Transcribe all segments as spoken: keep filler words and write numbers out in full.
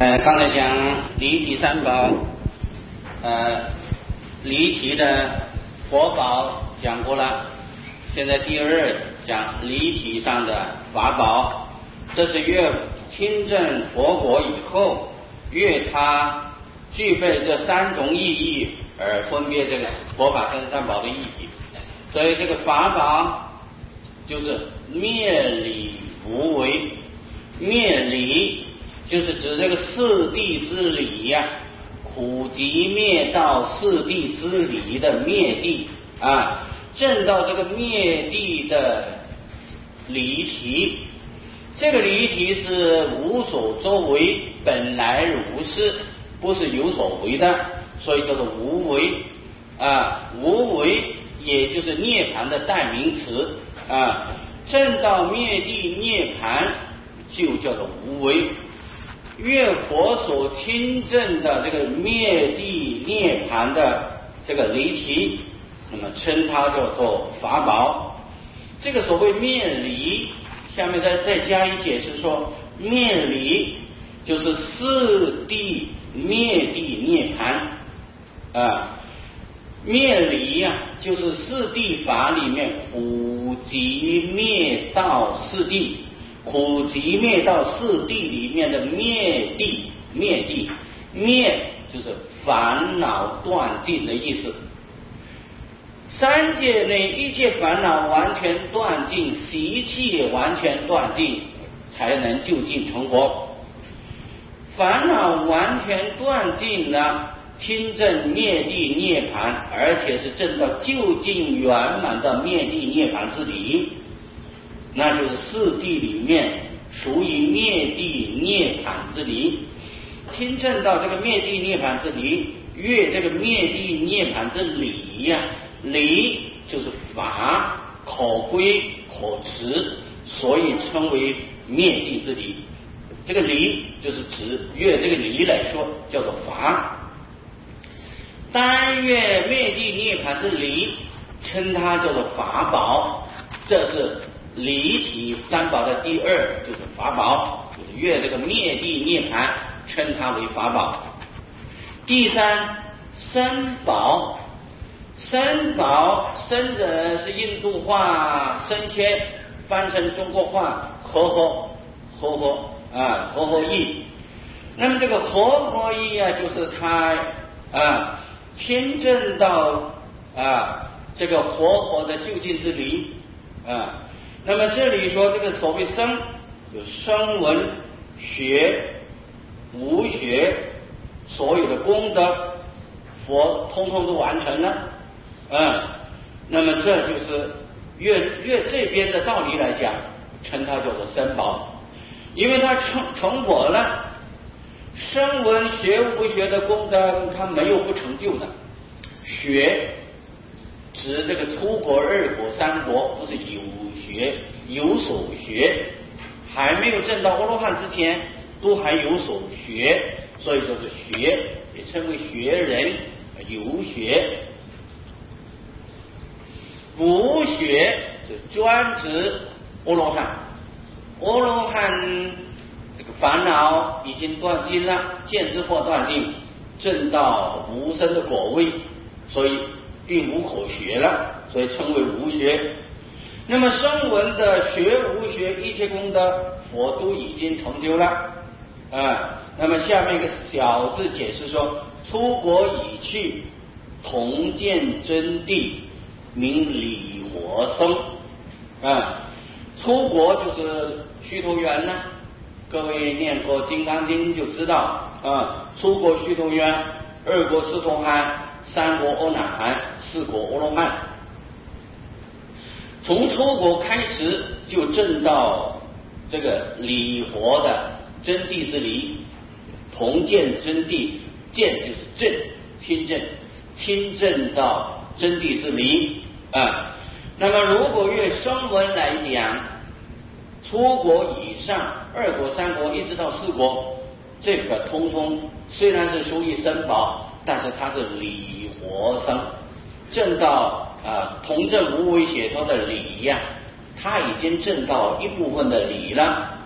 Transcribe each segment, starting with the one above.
呃，刚才讲离体三宝，呃，离体的佛宝讲过了，现在第二讲离体上的法宝，这是越亲证佛果以后，越它具备这三种意义而分别这个佛法跟三宝的意义。所以这个法宝就是灭理无为，灭理就是指这个四谛之理呀、啊，苦集灭道四谛之理的灭谛啊，证到这个灭谛的离体。这个离体是无所作为，本来如是，不是有所为的，所以叫做无为啊。无为也就是涅槃的代名词啊。证到灭谛涅槃就叫做无为。越佛所亲证的这个灭谛涅槃的这个离体，那么称它叫做法宝。这个所谓灭离，下面再再加以解释说，灭离就是四谛灭谛涅槃啊。灭离呀、啊，就是四谛法里面苦集灭道四谛，苦集灭道四谛里面的灭谛，灭谛灭就是烦恼断尽的意思。三界内一切烦恼完全断尽，习气也完全断尽，才能就近成佛。烦恼完全断尽了，亲证灭谛涅槃，而且是证到究竟圆满的灭谛涅槃之理，那就是四谛里面属于灭谛涅槃之理。亲证到这个灭谛涅槃之理，越这个灭谛涅槃之理呀、啊，理就是法，可归可持，所以称为灭谛之理。这个理就是指越这个理来说叫做法。单越灭谛涅槃之理，称它叫做法宝。这是离体三宝的第二，就是法宝，就是越这个灭谛涅槃，称它为法宝。第三，身宝。身宝，身者是印度话身切，翻成中国话和合和合啊和合义。那么这个和合义啊，就是它啊亲证到啊这个活活的究竟之理啊。那么这里说这个所谓声，有声闻学无学，所有的功德佛通通都完成了。嗯，那么这就是越越这边的道理来讲，称它叫做身宝，因为它成成佛了。声闻学无学的功德，它没有不成就的。学指这个出国、二国、三国，都是有学有所学，还没有证到阿罗汉之前，都还有所学，所以说是学，也称为学人，有学。无学是专指阿罗汉，阿罗汉这个烦恼已经断尽了，见知惑断尽，证到无生的果位，所以并无可学了，所以称为无学。那么声闻的学无学一切功德，佛都已经成就了啊。那么下面一个小字解释说，出国已去，同见真谛，名理活生啊。出国就是须陀洹呢，各位念过《金刚经》就知道啊。出国须陀洹，二国斯陀含，三国阿那含，四国阿罗汉。从出国开始就证到这个理活的真谛之理，同见真谛，见就是证，亲证，亲证到真谛之理啊。那么如果越声闻来讲，出国以上，二国、三国一直到四国，这个通通虽然是属于身宝，但是它是理活生，证到啊同证无为解脱的理呀、啊，它已经证到一部分的理了。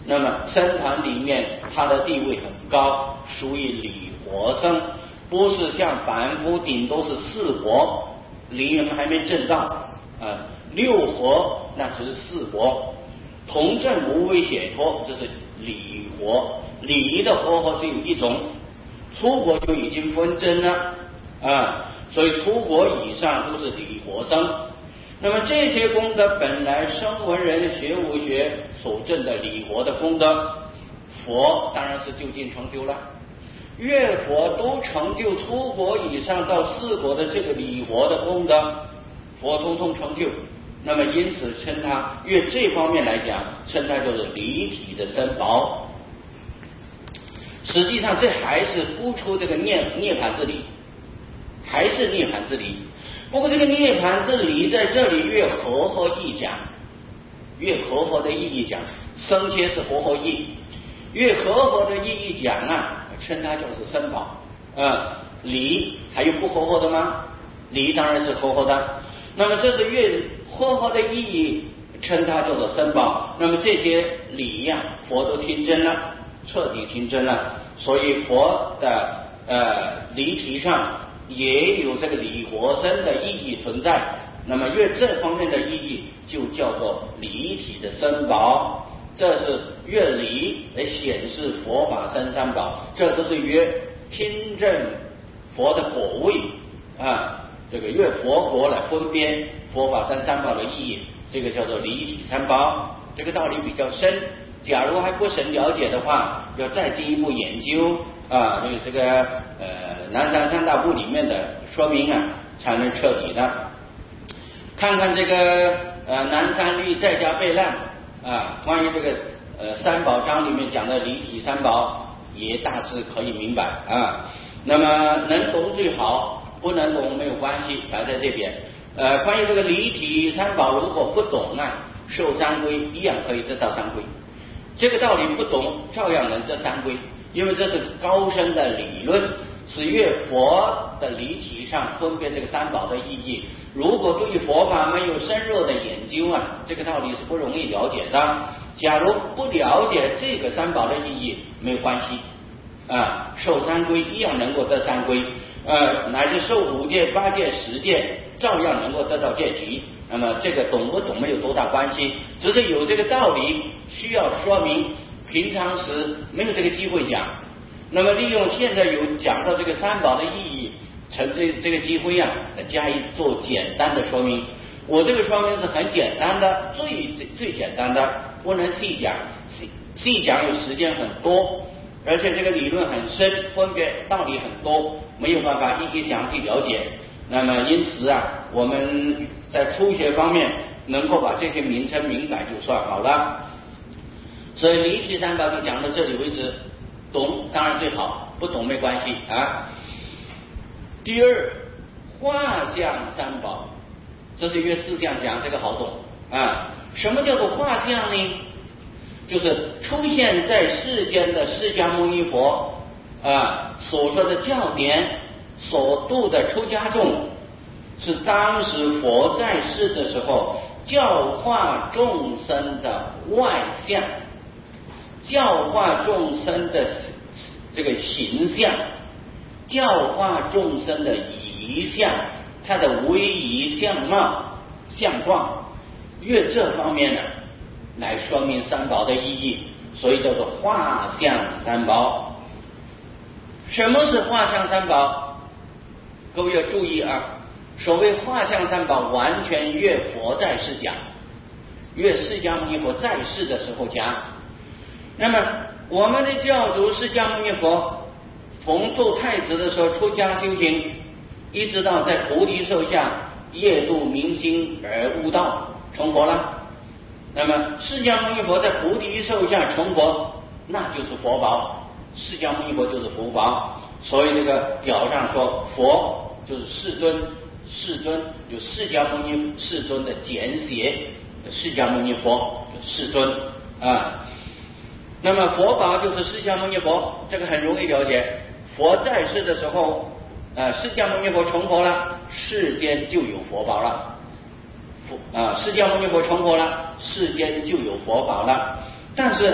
那么僧团里面他的地位很高，属于理活僧，不是像凡夫顶多是四活，灵人还没证到啊，六活那只是四活，同证无为解脱，这是理活。理的活法只有一种，出国就已经分真了啊，所以出国以上都是理活僧。那么这些功德本来声闻人学无学所证的理活的功德，佛当然是就近成就了。越佛都成就出国以上到四国的这个理活的功德，佛通通成就。那么因此称他越这方面来讲，称他就是离体的僧宝。实际上这还是不出这个涅涅槃之理，还是涅槃之理。不过这个涅槃之理在这里越合合意讲，越合合的意义讲，僧切是合合意，越合合的意义讲啊，称它就是僧宝啊。理还有不合合的吗？理当然是合合的。那么这是越合合的意义，称它叫做僧宝。那么这些理呀、啊，佛都听真了，彻底听真了。所以佛的呃离体上也有这个理活僧的意义存在。那么越这方面的意义就叫做离体的僧宝，这是越离来显示佛法僧三宝，这都是越听证佛的果位啊，这个越佛国来分辨佛法僧三宝的意义，这个叫做离体三宝。这个道理比较深，假如还不甚了解的话，要再进一步研究啊，这个这个呃南山三大部里面的说明啊，才能彻底的。看看这个呃南山律在家备览啊，关于这个呃三宝章里面讲的离体三宝，也大致可以明白啊。那么能懂最好，不能懂没有关系，摆在这边。呃，关于这个离体三宝，如果不懂啊，受三归一样可以得到三归。这个道理不懂，照样能得三归，因为这是高深的理论，是越佛的离体上分别这个三宝的意义。如果对于佛法没有深入的研究啊，这个道理是不容易了解的。假如不了解这个三宝的意义，没有关系啊，受三归一样能够得三归，呃，乃至受五戒、八戒、十戒，照样能够得到戒体。那么这个懂不懂没有多大关系，只是有这个道理需要说明，平常时没有这个机会讲。那么利用现在有讲到这个三宝的意义，趁这这个机会啊，加以做简单的说明。我这个说明是很简单的，最最最简单的，不能细讲，细细讲有时间很多，而且这个理论很深，分别道理很多，没有办法一一详细了解。那么因此啊，我们在初学方面能够把这些名称明白就算好了。所以离体三宝就讲到这里为止，懂当然最好，不懂没关系啊。第二，画像三宝，这是约四相讲，这个好懂啊。什么叫做画像呢？就是出现在世间的释迦牟尼佛啊所说的教典，所度的出家众，是当时佛在世的时候教化众生的外相，教化众生的这个形象，教化众生的仪相，它的威仪相貌相状，越这方面呢来说明三宝的意义，所以叫做画像三宝。什么是画像三宝？各位要注意啊，所谓画像三宝，完全越佛在世讲，越释迦牟尼佛在世的时候讲。那么我们的教主释迦牟尼佛从做太子的时候出家修行，一直到在菩提树下夜度明心而悟道成佛了。那么释迦牟尼佛在菩提树下成佛，那就是佛宝，释迦牟尼佛就是佛宝。所以这个表上说佛就是世尊，世尊有释迦牟尼世尊的简写，释迦牟尼佛世尊啊。那么佛宝就是释迦牟尼佛，这个很容易了解。佛在世的时候，呃，释迦牟尼佛成佛了，世间就有佛宝了。啊，释迦牟尼佛成佛了，世间就有佛宝了。但是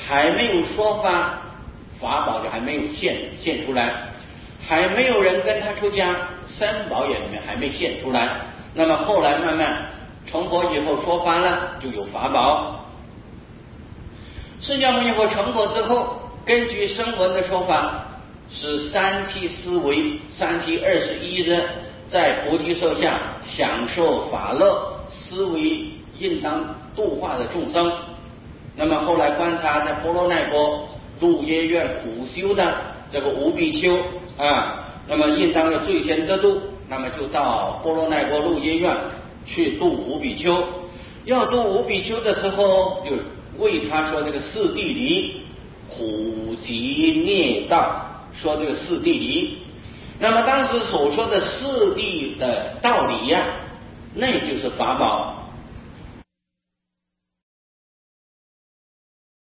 还没有说法，法宝就还没有现现出来，还没有人跟他出家，三宝也还没现出来。那么后来慢慢成佛以后说法了，就有法宝。释迦牟尼佛成佛之后，根据声闻的说法，是三体思维，三体二十一日在菩提树下享受法乐，思维应当度化的众生。那么后来观察在波罗奈国鹿耶院苦修的这个五比丘啊，那么应当要最先得度，那么就到波罗奈国鹿耶院去度五比丘。要度五比丘的时候，就为他说这个四谛离，苦集灭道，说这个四谛离。那么当时所说的四谛的道理呀、啊，那就是法宝。